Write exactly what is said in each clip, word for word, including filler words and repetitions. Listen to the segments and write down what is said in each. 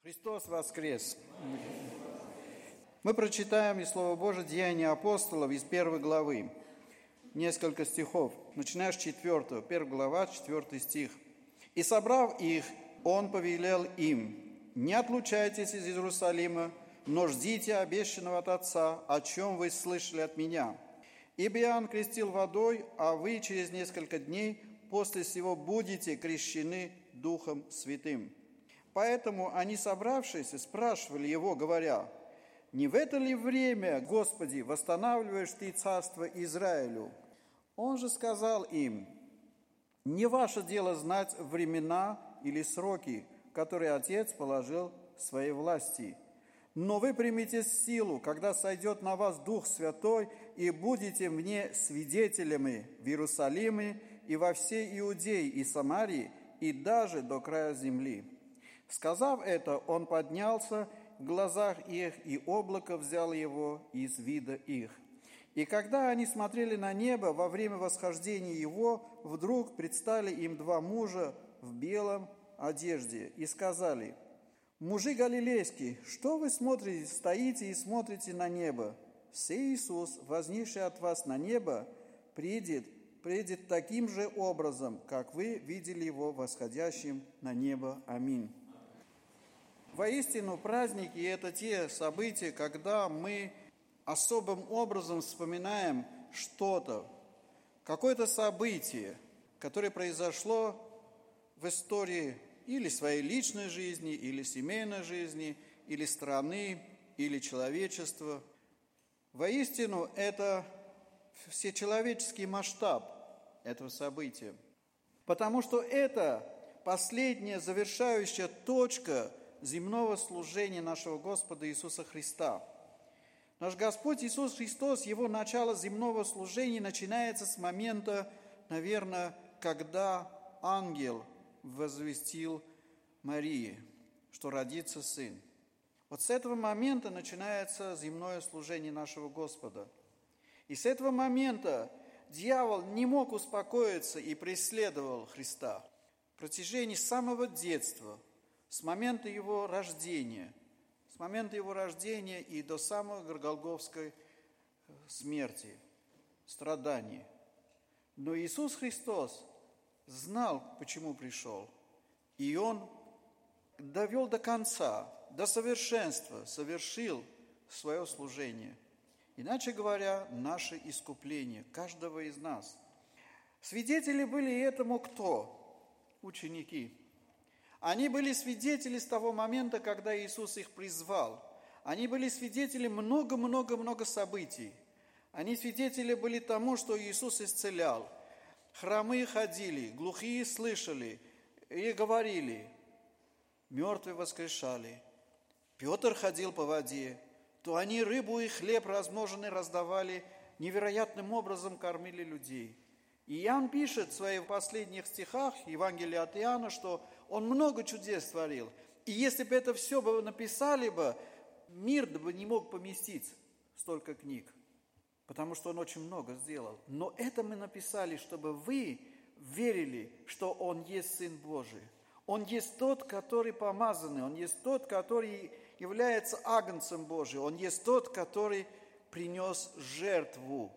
Христос воскрес! Мы прочитаем из Слова Божия Деяния апостолов из первой главы. Несколько стихов. Начинаешь с четвертого. Первая глава, четвертый стих. «И собрав их, он повелел им: не отлучайтесь из Иерусалима, но ждите обещанного от Отца, о чем вы слышали от меня. Ибо Иоанн крестил водой, а вы через несколько дней после сего будете крещены Духом Святым». Поэтому они, собравшись, спрашивали его, говоря: «Не в это ли время, Господи, восстанавливаешь Ты царство Израилю?» Он же сказал им: «Не ваше дело знать времена или сроки, которые Отец положил в своей власти. Но вы примите силу, когда сойдет на вас Дух Святой, и будете мне свидетелями в Иерусалиме и во всей Иудее и Самарии, и даже до края земли». Сказав это, он поднялся в глазах их, и облако взяло его из вида их. И когда они смотрели на небо во время восхождения его, вдруг предстали им два мужа в белом одежде и сказали: «Мужи галилейские, что вы смотрите, стоите и смотрите на небо? Сей Иисус, вознесший от вас на небо, придет, придет таким же образом, как вы видели его восходящим на небо. Аминь». Воистину, праздники – это те события, когда мы особым образом вспоминаем что-то, какое-то событие, которое произошло в истории или своей личной жизни, или семейной жизни, или страны, или человечества. Воистину, это всечеловеческий масштаб этого события, потому что это последняя завершающая точка земного служения нашего Господа Иисуса Христа. Наш Господь Иисус Христос, Его начало земного служения начинается с момента, наверное, когда ангел возвестил Марии, что родится сын. Вот с этого момента начинается земное служение нашего Господа. И с этого момента дьявол не мог успокоиться и преследовал Христа. В протяжении самого детства, с момента его рождения, с момента его рождения и до самой Голгофской смерти, страдания. Но Иисус Христос знал, почему пришел, и Он довел до конца, до совершенства, совершил свое служение. Иначе говоря, наше искупление, каждого из нас. Свидетели были этому кто? Ученики. Они были свидетели с того момента, когда Иисус их призвал. Они были свидетели много-много-много событий. Они свидетели были тому, что Иисус исцелял. Хромые ходили, глухие слышали и говорили. Мертвые воскрешали. Петр ходил по воде. То они рыбу и хлеб размноженный раздавали, невероятным образом кормили людей. И Иоанн пишет в своих последних стихах Евангелия от Иоанна, что он много чудес творил. И если бы это все бы написали бы, мир бы не мог поместить столько книг, потому что он очень много сделал. Но это мы написали, чтобы вы верили, что он есть Сын Божий. Он есть тот, который помазанный, он есть тот, который является агнцем Божиим, он есть тот, который принес жертву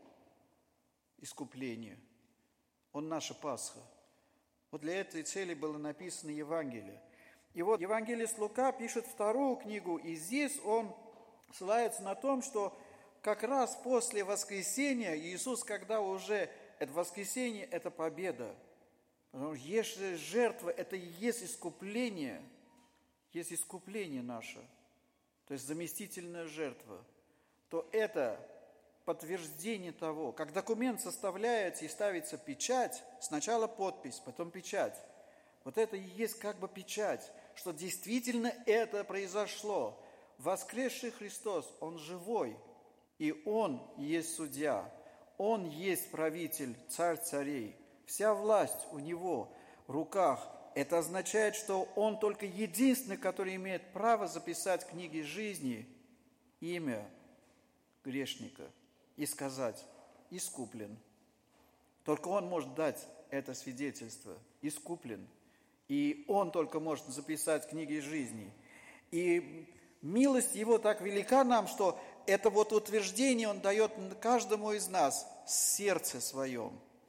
искупления. Он наша Пасха. Вот для этой цели было написано Евангелие. И вот Евангелист Лука пишет вторую книгу, и здесь он ссылается на том, что как раз после воскресения Иисус, когда уже это воскресение, это победа. Потому что если жертва, это и есть искупление, есть искупление наше, то есть заместительная жертва, то это подтверждение того, как документ составляется и ставится печать, сначала подпись, потом печать. Вот это и есть как бы печать, что действительно это произошло. Воскресший Христос, Он живой, и Он есть судья, Он есть правитель, царь царей. Вся власть у Него в руках. Это означает, что Он только единственный, который имеет право записать в книге жизни имя грешника и сказать: искуплен. Только Он может дать это свидетельство: искуплен. И Он только может записать в книге жизни. И милость Его так велика нам, что это вот утверждение Он дает каждому из нас в сердце своем.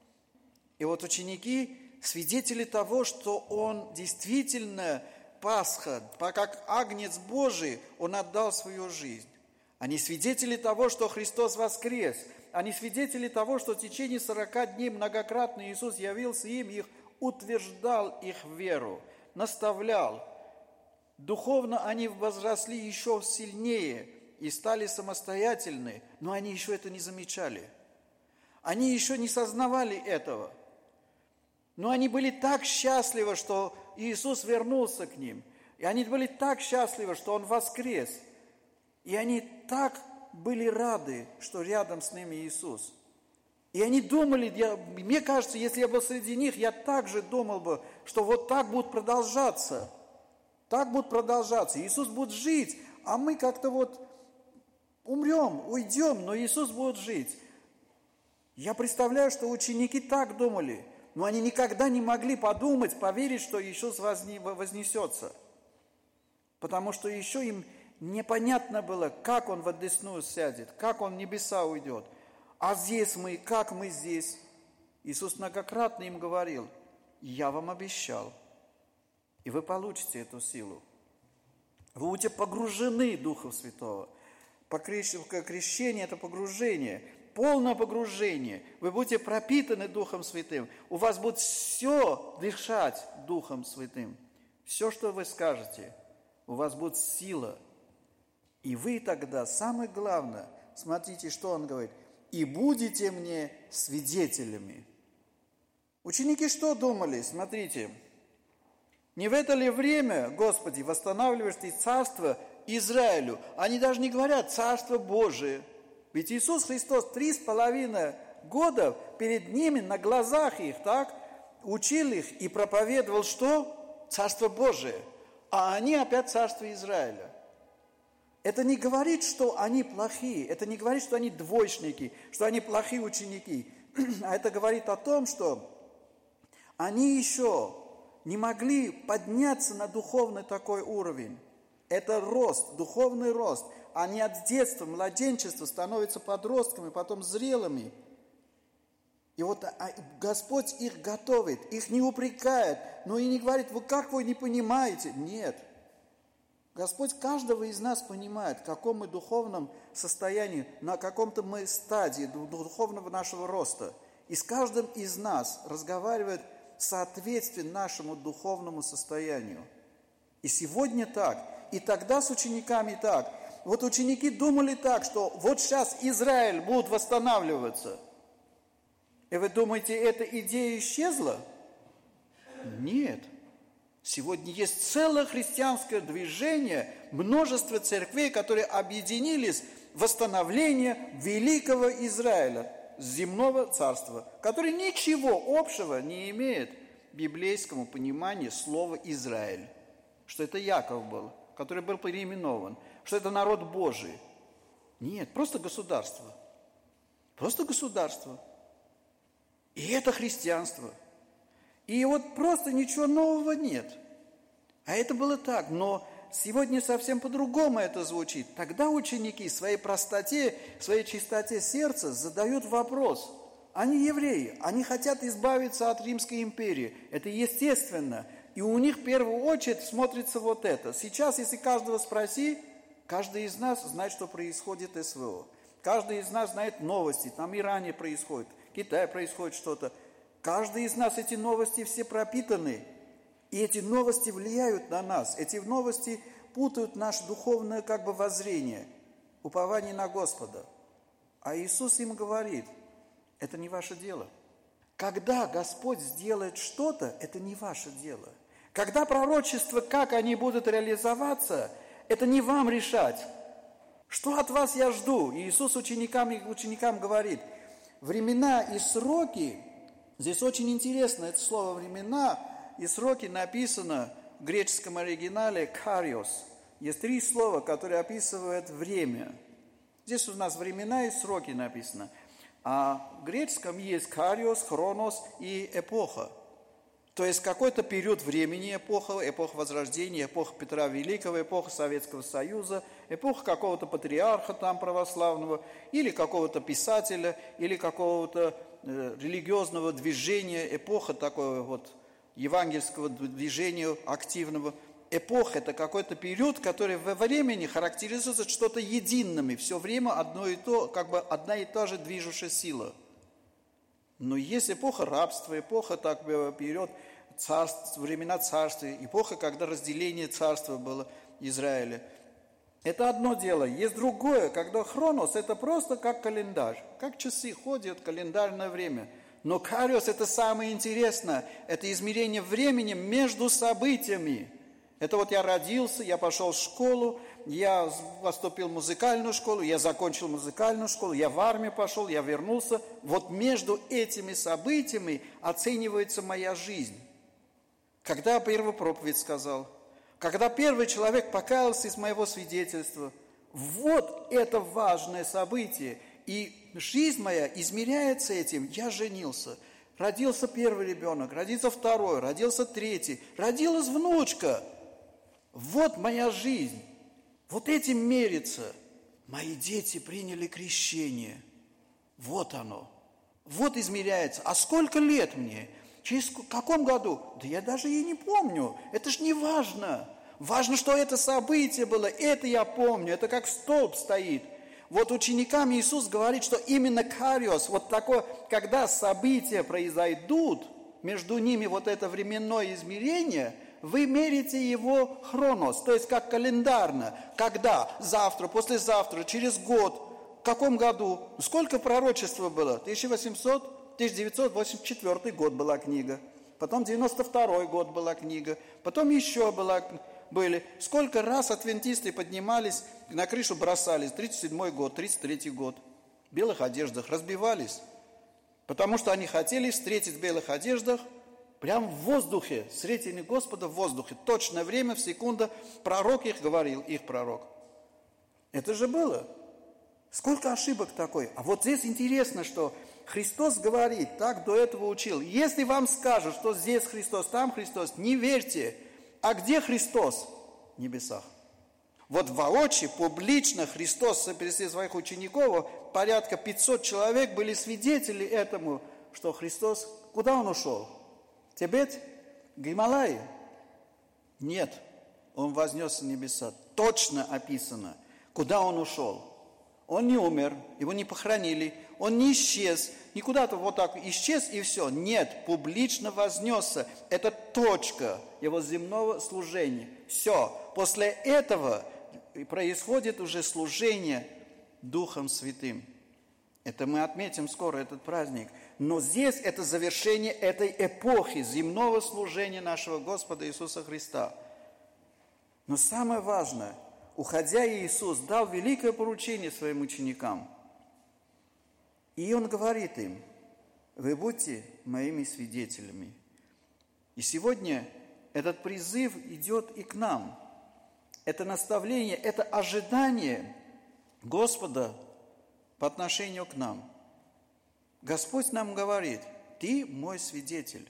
И вот ученики свидетели того, что Он действительно Пасха, как Агнец Божий, Он отдал свою жизнь. Они свидетели того, что Христос воскрес. Они свидетели того, что в течение сорока дней многократно Иисус явился им, их утверждал их веру, наставлял. Духовно они возросли еще сильнее и стали самостоятельны, но они еще это не замечали. Они еще не сознавали этого. Но они были так счастливы, что Иисус вернулся к ним. И они были так счастливы, что Он воскрес. И они так были рады, что рядом с ними Иисус. И они думали, я, мне кажется, если я был среди них, я также думал бы, что вот так будет продолжаться. Так будет продолжаться. Иисус будет жить, а мы как-то вот умрем, уйдем, но Иисус будет жить. Я представляю, что ученики так думали, но они никогда не могли подумать, поверить, что Иисус вознесется. Потому что еще им непонятно было, как Он в одесную сядет, как Он в небеса уйдет. А здесь мы, как мы здесь? Иисус многократно им говорил: я вам обещал, и вы получите эту силу. Вы будете погружены Духом Святого. Крещение – это погружение, полное погружение. Вы будете пропитаны Духом Святым. У вас будет все дышать Духом Святым. Все, что вы скажете, у вас будет сила. И вы тогда, самое главное, смотрите, что Он говорит: и будете мне свидетелями. Ученики что думали? Смотрите. Не в это ли время, Господи, восстанавливаешь Ты царство Израилю? Они даже не говорят «царство Божие». Ведь Иисус Христос три с половиной года перед ними, на глазах их, так, учил их и проповедовал что? Царство Божие. А они опять царство Израиля. Это не говорит, что они плохие, это не говорит, что они двоечники, что они плохие ученики. А это говорит о том, что они еще не могли подняться на духовный такой уровень. Это рост, духовный рост. Они от детства, младенчества становятся подростками, потом зрелыми. И вот Господь их готовит, их не упрекает, но и не говорит: вы как вы не понимаете? Нет. Господь каждого из нас понимает, в каком мы духовном состоянии, на каком-то мы стадии духовного нашего роста. И с каждым из нас разговаривает в соответствии нашему духовному состоянию. И сегодня так, и тогда с учениками так. Вот ученики думали так, что вот сейчас Израиль будет восстанавливаться. И вы думаете, эта идея исчезла? Нет. Сегодня есть целое христианское движение, множество церквей, которые объединились в восстановление великого Израиля, земного царства, который ничего общего не имеет к библейскому пониманию слова «Израиль». Что это Яков был, который был переименован, что это народ Божий. Нет, просто государство. Просто государство. И это христианство. И вот просто ничего нового нет. А это было так. Но сегодня совсем по-другому это звучит. Тогда ученики в своей простоте, в своей чистоте сердца задают вопрос. Они евреи, они хотят избавиться от Римской империи. Это естественно. И у них в первую очередь смотрится вот это. Сейчас, если каждого спроси, каждый из нас знает, что происходит в СВО. Каждый из нас знает новости. Там в Иране происходит, в Китае происходит что-то. Каждый из нас эти новости все пропитаны. И эти новости влияют на нас. Эти новости путают наше духовное как бы воззрение, упование на Господа. А Иисус им говорит: это не ваше дело. Когда Господь сделает что-то, это не ваше дело. Когда пророчества, как они будут реализоваться, это не вам решать. Что от вас я жду? И Иисус ученикам, ученикам говорит: времена и сроки, здесь очень интересно, это слово «времена» и «сроки» написано в греческом оригинале «кариос». Есть три слова, которые описывают время. Здесь у нас «времена» и «сроки» написано. А в греческом есть «кариос», «хронос» и «эпоха». То есть какой-то период времени, эпоха, эпоха Возрождения, эпоха Петра Великого, эпоха Советского Союза, эпоха какого-то патриарха там православного, или какого-то писателя, или какого-то э, религиозного движения, эпоха такого вот евангельского движения активного. Эпоха – это какой-то период, который во времени характеризуется что-то единым, все время одно и то, как бы одна и та же движущая сила. Но есть эпоха рабства, эпоха так период царств, времена царства, эпоха, когда разделение царства было Израиля. Это одно дело. Есть другое, когда хронос – это просто как календарь, как часы ходят, календарное время. Но кариос – это самое интересное, это измерение времени между событиями. Это вот я родился, я пошел в школу, я поступил в музыкальную школу, я закончил музыкальную школу, я в армию пошел, я вернулся. Вот между этими событиями оценивается моя жизнь. Когда я первую проповедь сказал, когда первый человек покаялся из моего свидетельства, вот это важное событие. И жизнь моя измеряется этим. Я женился, родился первый ребенок, родился второй, родился третий, родилась внучка. Вот моя жизнь. Вот этим мерится. Мои дети приняли крещение. Вот оно. Вот измеряется. А сколько лет мне? Через каком году? Да я даже и не помню. Это ж не важно. Важно, что это событие было. Это я помню. Это как столб стоит. Вот ученикам Иисус говорит, что именно кариос, вот такое, когда события произойдут, между ними вот это временное измерение – вы мерите его хронос, то есть как календарно. Когда? Завтра, послезавтра, через год. В каком году? Сколько пророчества было? тысяча восемьсот, тысяча девятьсот восемьдесят четвёртый год была книга. Потом девяносто второй год была книга. Потом еще была, были. Сколько раз адвентисты поднимались, на крышу бросались. тридцать седьмой год, тридцать третий год. В белых одеждах разбивались. Потому что они хотели встретить в белых одеждах прямо в воздухе, встретили Господа в воздухе. Точное время, в секунду, пророк их говорил, их пророк. Это же было. Сколько ошибок такой. А вот здесь интересно, что Христос говорит, так до этого учил. Если вам скажут, что здесь Христос, там Христос, не верьте. А где Христос? В небесах. Вот воочию, публично Христос перед своих учеников, порядка пятьсот человек были свидетели этому, что Христос, куда Он ушел? Тибет? Гималаи? Нет, Он вознесся в небеса. Точно описано, куда Он ушел. Он не умер, Его не похоронили, Он не исчез, не куда-то вот так исчез и все. Нет, публично вознесся. Это точка Его земного служения. Все. После этого происходит уже служение Духом Святым. Это мы отметим скоро, этот праздник. Но здесь это завершение этой эпохи земного служения нашего Господа Иисуса Христа. Но самое важное, уходя, Иисус дал великое поручение своим ученикам. И Он говорит им, вы будьте моими свидетелями. И сегодня этот призыв идет и к нам. Это наставление, это ожидание Господа по отношению к нам. Господь нам говорит, ты мой свидетель.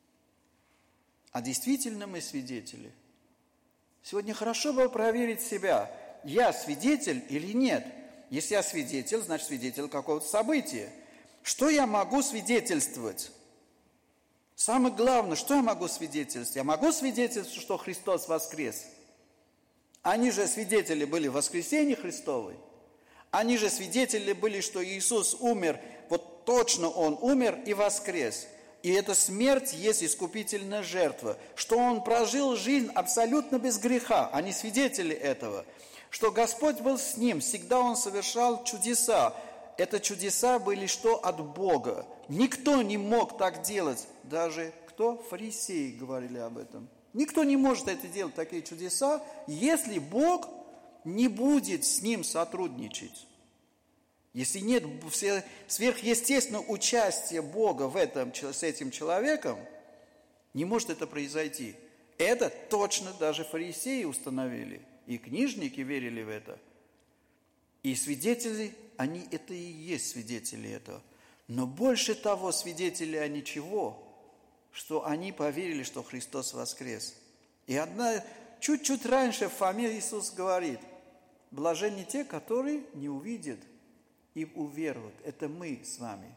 А действительно мы свидетели. Сегодня хорошо бы проверить себя, я свидетель или нет. Если я свидетель, значит свидетель какого-то события. Что я могу свидетельствовать? Самое главное, что я могу свидетельствовать? Я могу свидетельствовать, что Христос воскрес. Они же свидетели были в воскресении Христовой. Они же свидетели были, что Иисус умер, вот точно Он умер и воскрес. И эта смерть есть искупительная жертва, что Он прожил жизнь абсолютно без греха. Они свидетели этого. Что Господь был с Ним, всегда Он совершал чудеса. Это чудеса были что? От Бога. Никто не мог так делать. Даже кто? Фарисеи говорили об этом. Никто не может это делать, такие чудеса, если Бог не будет с ним сотрудничать. Если нет сверхъестественного участия Бога в этом, с этим человеком, не может это произойти. Это точно даже фарисеи установили. И книжники верили в это. И свидетели, они это и есть свидетели этого. Но больше того, свидетели они чего? что они поверили, что Христос воскрес. И одна, чуть-чуть раньше в Фоме Иисус говорит: блаженны те, которые не увидят и уверуют. Это мы с вами.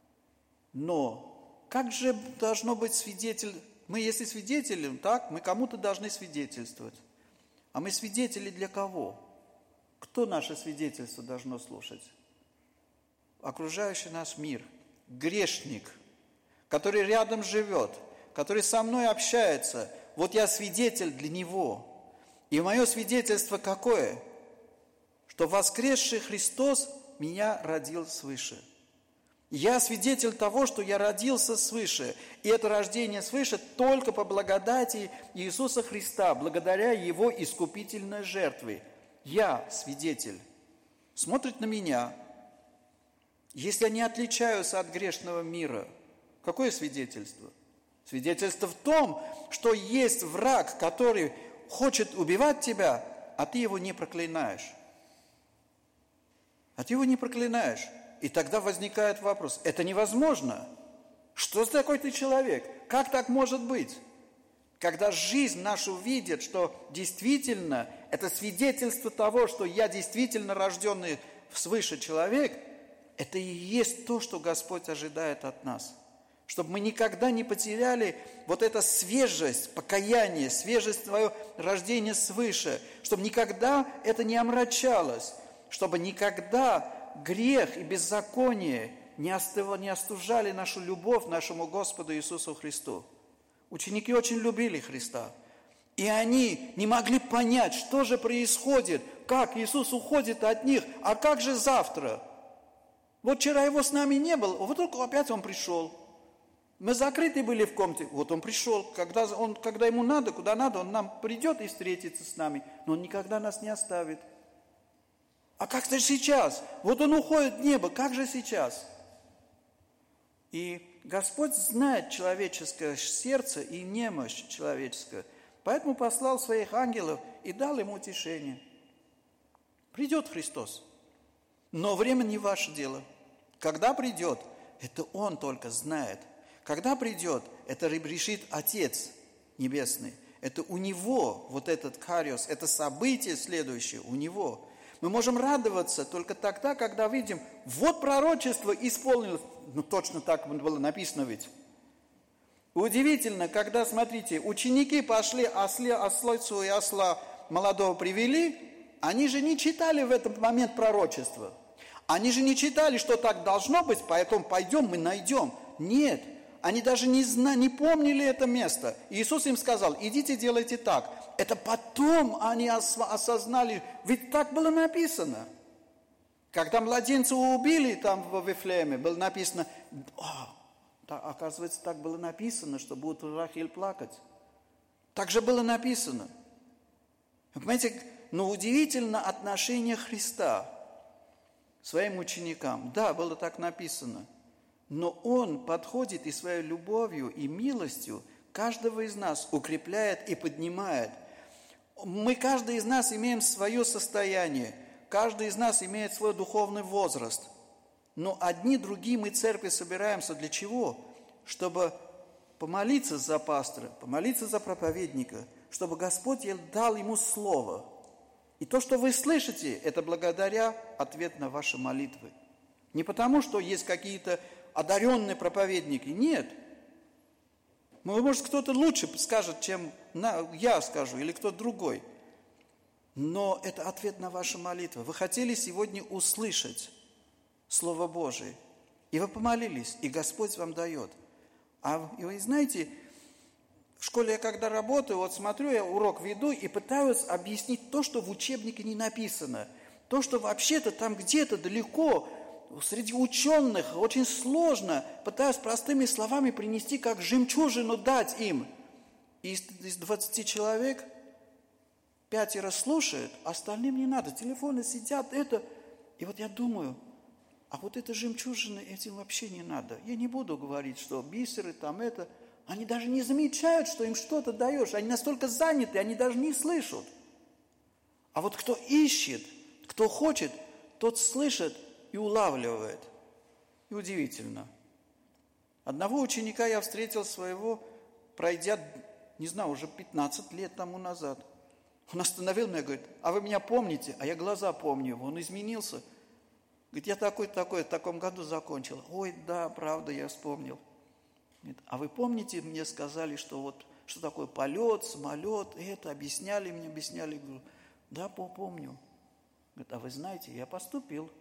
Но как же должно быть свидетель? Мы, если свидетели, так, мы кому-то должны свидетельствовать. А мы свидетели для кого? Кто наше свидетельство должно слушать? Окружающий наш мир. Грешник, который рядом живет, который со мной общается. Вот я свидетель для него. И мое свидетельство какое? Что воскресший Христос меня родил свыше. Я свидетель того, что я родился свыше. И это рождение свыше только по благодати Иисуса Христа, благодаря Его искупительной жертве. Я свидетель. Смотрит на меня. Если я не отличаюсь от грешного мира, какое свидетельство? Свидетельство в том, что есть враг, который хочет убивать тебя, а ты его не проклинаешь. А ты его не проклинаешь. И тогда возникает вопрос: это невозможно. Что за такой ты человек? Как так может быть? Когда жизнь нашу видит, что действительно это свидетельство того, что я действительно рожденный свыше человек, это и есть то, что Господь ожидает от нас. Чтобы мы никогда не потеряли вот эту свежесть, покаяние, свежесть твоего рождения свыше. Чтобы никогда это не омрачалось. Чтобы никогда грех и беззаконие не, остыв... не остужали нашу любовь к нашему Господу Иисусу Христу. Ученики очень любили Христа. И они не могли понять, что же происходит, как Иисус уходит от них, а как же завтра? Вот вчера его с нами не было, вот только опять он пришел. Мы закрыты были в комнате, вот он пришел. Когда, он, когда ему надо, куда надо, он нам придет и встретится с нами. Но он никогда нас не оставит. А как же сейчас? Вот он уходит в небо, как же сейчас? И Господь знает человеческое сердце и немощь человеческую. Поэтому послал своих ангелов и дал им утешение. Придет Христос. Но время не ваше дело. Когда придет, это Он только знает. Когда придет, это решит Отец Небесный. Это у Него вот этот кариос, это событие следующее у Него. Мы можем радоваться только тогда, когда видим, вот пророчество исполнилось. Ну, точно так было написано ведь. Удивительно, когда, смотрите, ученики пошли осла, ослицу и осла молодого привели, они же не читали в этот момент пророчество. Они же не читали, что так должно быть, поэтому пойдем, мы найдем. Нет, они даже не, зна, не помнили это место. Иисус им сказал: идите, делайте так. Это потом они осознали, ведь так было написано. Когда младенца убили там в Вифлееме, было написано: а, так, оказывается, так было написано, что будет Рахиль плакать. Так же было написано. Вы понимаете, но удивительно отношение Христа к своим ученикам. Да, было так написано. Но Он подходит и своей любовью, и милостью каждого из нас укрепляет и поднимает. Мы, каждый из нас, имеем свое состояние. Каждый из нас имеет свой духовный возраст. Но одни, другие мы в церкви собираемся для чего? Чтобы помолиться за пастора, помолиться за проповедника, чтобы Господь дал ему слово. И то, что вы слышите, это благодаря ответ на ваши молитвы. Не потому, что есть какие-то одаренные проповедники. Нет. Может, кто-то лучше скажет, чем я скажу, или кто-то другой. Но это ответ на ваши молитвы. Вы хотели сегодня услышать Слово Божие. И вы помолились, и Господь вам дает. А и вы знаете, в школе я когда работаю, вот смотрю, я урок веду и пытаюсь объяснить то, что в учебнике не написано. То, что вообще-то там где-то далеко, среди ученых, очень сложно, пытаюсь простыми словами принести, как жемчужину дать им. И из, из двадцати человек пятеро слушают, остальным не надо. Телефоны сидят, это. И вот я думаю, а вот это жемчужины, этим вообще не надо. Я не буду говорить, что бисеры там это. Они даже не замечают, что им что-то даешь. Они настолько заняты, они даже не слышат. А вот кто ищет, кто хочет, тот слышит и улавливает. И удивительно. Одного ученика я встретил своего, пройдя, не знаю, уже пятнадцать лет тому назад. Он остановил меня, говорит, а вы меня помните? А я глаза помню его, он изменился. Говорит, я такой-то такой, в таком году закончил. Ой, да, правда, я вспомнил. Говорит, а вы помните, мне сказали, что вот, что такое полет, самолет, это, объясняли мне, объясняли. Говорю, да, помню. Говорит, а вы знаете, я поступил.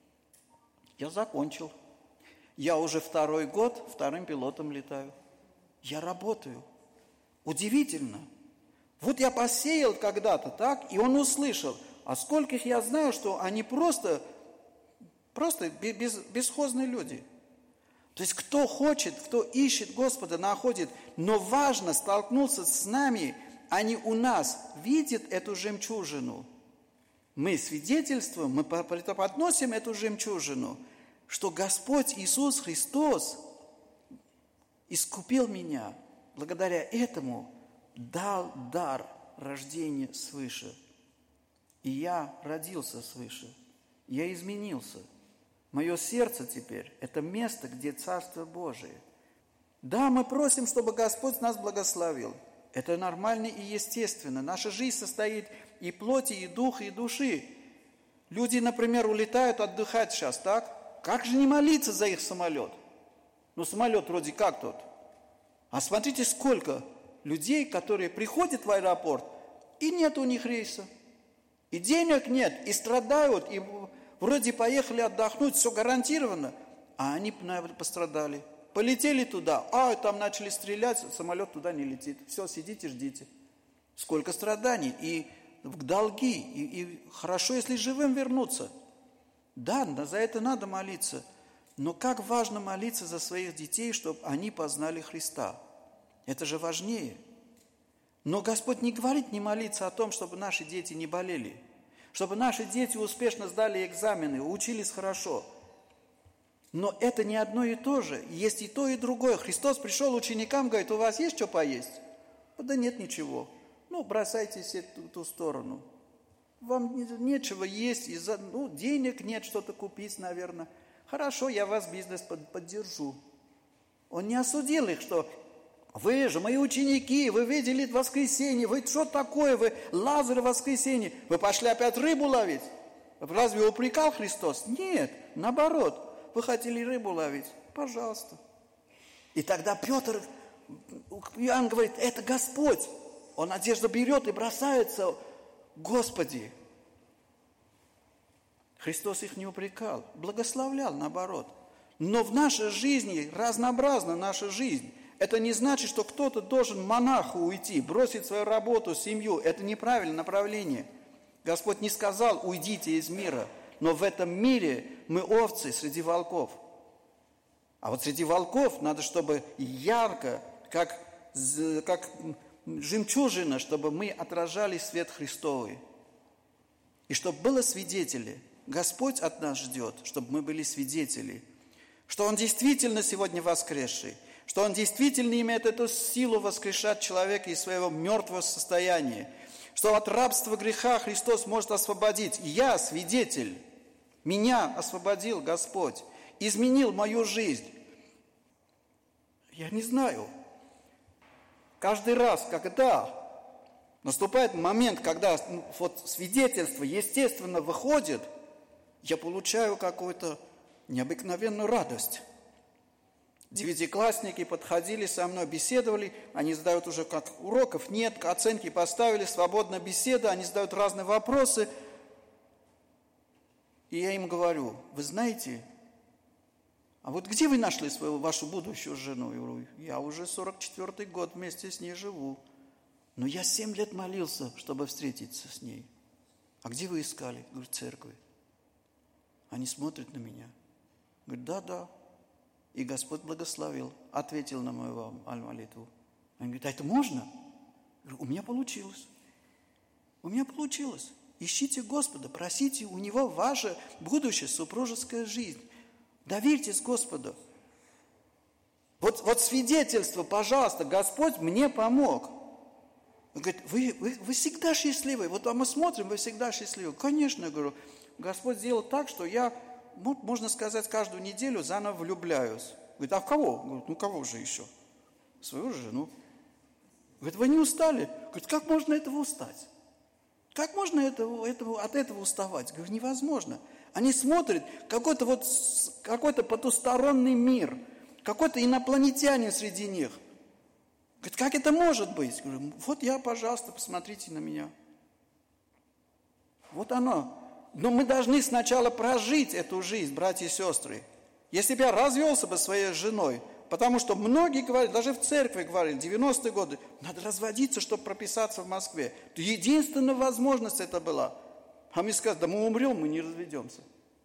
Я закончил. Я уже второй год вторым пилотом летаю. Я работаю. Удивительно. Вот я посеял когда-то, так, и он услышал. А скольких я знаю, что они просто, просто без, бесхозные люди. То есть кто хочет, кто ищет Господа, находит. Но важно столкнуться с нами, а не у нас. Видит эту жемчужину. Мы свидетельствуем, мы преподносим эту жемчужину, что Господь Иисус Христос искупил меня. Благодаря этому дал дар рождения свыше. И я родился свыше. Я изменился. Мое сердце теперь – это место, где Царство Божие. Да, мы просим, чтобы Господь нас благословил. Это нормально и естественно. Наша жизнь состоит и плоти, и духа, и души. Люди, например, улетают отдыхать сейчас, так? Как же не молиться за их самолет? Ну, самолет вроде как тот. А смотрите, сколько людей, которые приходят в аэропорт, и нет у них рейса. И денег нет, и страдают, и вроде поехали отдохнуть, все гарантированно, а они, наверное, пострадали. Полетели туда, а там начали стрелять, самолет туда не летит. Все, сидите, ждите. Сколько страданий, и долги, и, и хорошо, если живым вернуться. Да, за это надо молиться. Но как важно молиться за своих детей, чтобы они познали Христа. Это же важнее. Но Господь не говорит не молиться о том, чтобы наши дети не болели. Чтобы наши дети успешно сдали экзамены, учились хорошо. Но это не одно и то же. Есть и то, и другое. Христос пришел ученикам, говорит, у вас есть что поесть? Да нет ничего. Ну, бросайтесь в ту сторону. Вам нечего есть, из-за, ну, денег нет что-то купить, наверное. Хорошо, я вас бизнес поддержу. Он не осудил их, что вы же мои ученики, вы видели воскресенье, вы что такое, вы Лазарь в воскресенье, вы пошли опять рыбу ловить. Разве упрекал Христос? Нет, наоборот, вы хотели рыбу ловить, пожалуйста. И тогда Петр, Иоанн говорит, это Господь. Он одежду берет и бросается, Господи. Христос их не упрекал, благословлял, наоборот. Но в нашей жизни, разнообразна наша жизнь. Это не значит, что кто-то должен монаху уйти, бросить свою работу, семью. Это неправильное направление. Господь не сказал, уйдите из мира. Но в этом мире мы овцы среди волков. А вот среди волков надо, чтобы ярко, как, как жемчужина, чтобы мы отражали свет Христовый. И чтобы было свидетели. Господь от нас ждет, чтобы мы были свидетели. Что Он действительно сегодня воскресший. Что Он действительно имеет эту силу воскрешать человека из своего мертвого состояния. Что от рабства греха Христос может освободить. И я свидетель. Меня освободил Господь. Изменил мою жизнь. Я не знаю. Каждый раз, когда наступает момент, когда ну, вот свидетельство естественно выходит, я получаю какую-то необыкновенную радость. Девятиклассники подходили со мной, беседовали, они задают уже как уроков нет, оценки поставили, свободная беседа, они задают разные вопросы. И я им говорю, вы знаете, а вот где вы нашли свою, вашу будущую жену? Я говорю, я уже сорок четвёртый год вместе с ней живу. Но я семь лет молился, чтобы встретиться с ней. А где вы искали? Я говорю, в церкви. Они смотрят на меня. Говорят, да, да. И Господь благословил, ответил на мою молитву. Они говорят, а это можно? Я говорю, у меня получилось. У меня получилось. Ищите Господа, просите у Него ваша будущая супружеская жизнь. Доверьтесь Господу. Вот, вот свидетельство, пожалуйста, Господь мне помог. Он говорит, вы, вы, вы всегда счастливы. Вот а мы смотрим, вы всегда счастливы. Конечно, я говорю, Господь сделал так, что я, можно сказать, каждую неделю заново влюбляюсь. Говорит, а кого? Говорит, ну кого же еще? Свою жену. Говорит, вы не устали? Говорит, как можно этого устать? Как можно этого, этого, от этого уставать? Говорю, невозможно. Они смотрят, какой-то вот, какой-то потусторонний мир, какой-то инопланетянин среди них. Говорит, как это может быть? Говорю, вот я, пожалуйста, посмотрите на меня. Вот оно. Но мы должны сначала прожить эту жизнь, братья и сестры. Если бы я развелся бы своей женой, потому что многие говорят, даже в церкви говорили, девяностые годы, надо разводиться, чтобы прописаться в Москве. То единственная возможность это была. А мне сказали, да мы умрем, мы не разведемся.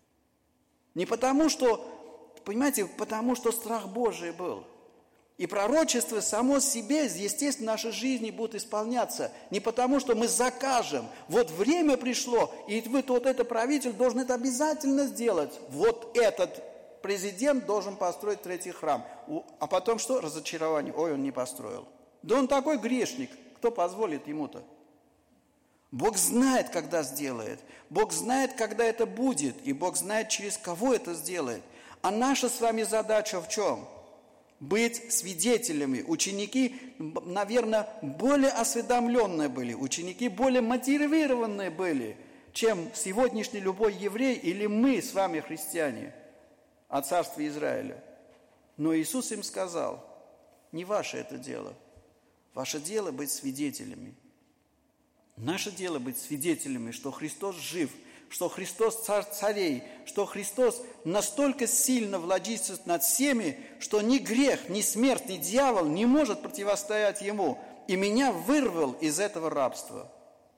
Не потому что, понимаете, потому что страх Божий был. И пророчество само себе, естественно, в нашей жизни будет исполняться. Не потому, что мы закажем. Вот время пришло, и вот, вот это правитель должен это обязательно сделать. Вот этот президент должен построить третий храм. А потом что? Разочарование. Ой, он не построил. Да он такой грешник. Кто позволит ему-то? Бог знает, когда сделает. Бог знает, когда это будет. И Бог знает, через кого это сделает. А наша с вами задача в чем? Быть свидетелями. Ученики, наверное, более осведомленные были. Ученики более мотивированные были, чем сегодняшний любой еврей или мы с вами, христиане, о царстве Израиля. Но Иисус им сказал, не ваше это дело. Ваше дело быть свидетелями. Наше дело быть свидетелями, что Христос жив, что Христос царь царей, что Христос настолько сильно владычествует над всеми, что ни грех, ни смерть, ни дьявол не может противостоять Ему. И меня вырвал из этого рабства.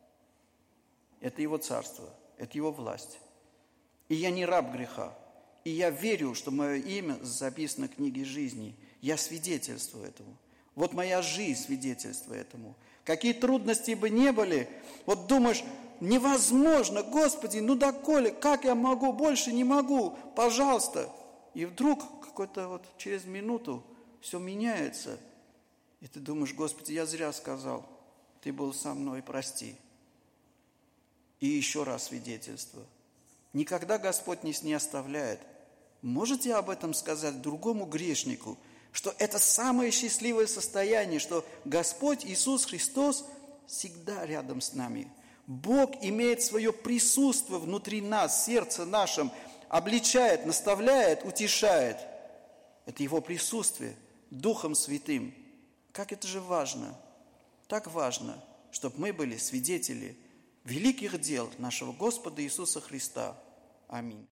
Это Его царство, это Его власть. И я не раб греха. И я верю, что мое имя записано в книге жизни. Я свидетельствую этому. Вот моя жизнь свидетельствует этому. Какие трудности бы ни были, вот думаешь, невозможно, Господи, ну доколе, как я могу, больше не могу, пожалуйста. И вдруг какой-то вот через минуту все меняется. И ты думаешь, Господи, я зря сказал, Ты был со мной, прости. И еще раз свидетельство. Никогда Господь нас не оставляет. Можете об этом сказать другому грешнику, что это самое счастливое состояние, что Господь Иисус Христос всегда рядом с нами. Бог имеет свое присутствие внутри нас, в сердце нашем, обличает, наставляет, утешает. Это Его присутствие Духом Святым. Как это же важно! Так важно, чтобы мы были свидетели великих дел нашего Господа Иисуса Христа. Аминь.